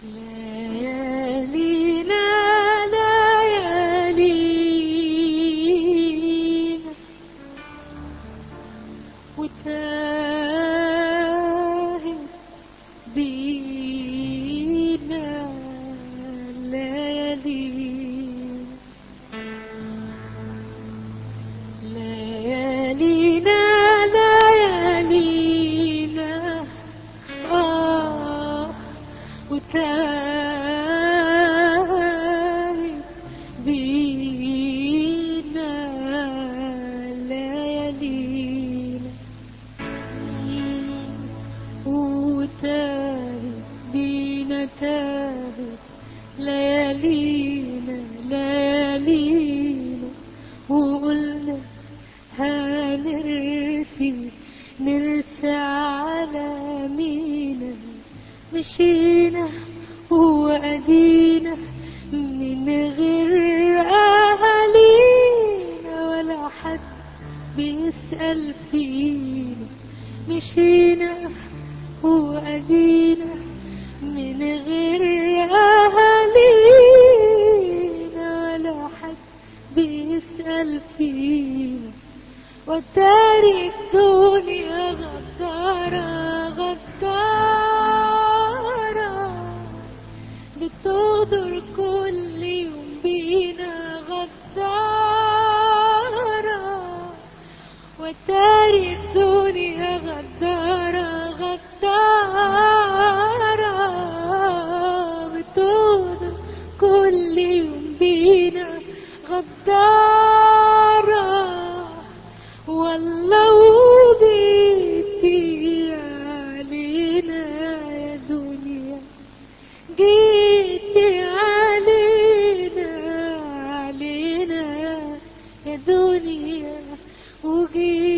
ليالينا ليالينا وتاهت بينا ليالينا ليالينا ليالينا وتاهت بينا ليالينا وتاهت بينا تاهت ليالينا ليالينا وقلنا نرسي على مينا مشينا وأدينا من غير أهالينا ولا حد بيسأل فينا مشينا وأدينا من غير أهالينا ولا حد بيسأل فينا وتاري الدنيا غدارة غدارة بتغدر كل يوم بينا غدارة وتاري الدنيا غدارة غدارة بتغدر كل يوم بينا غدارة والله وجيتي علينا يا دنيا جيتي علينا يا دنيا وجيتي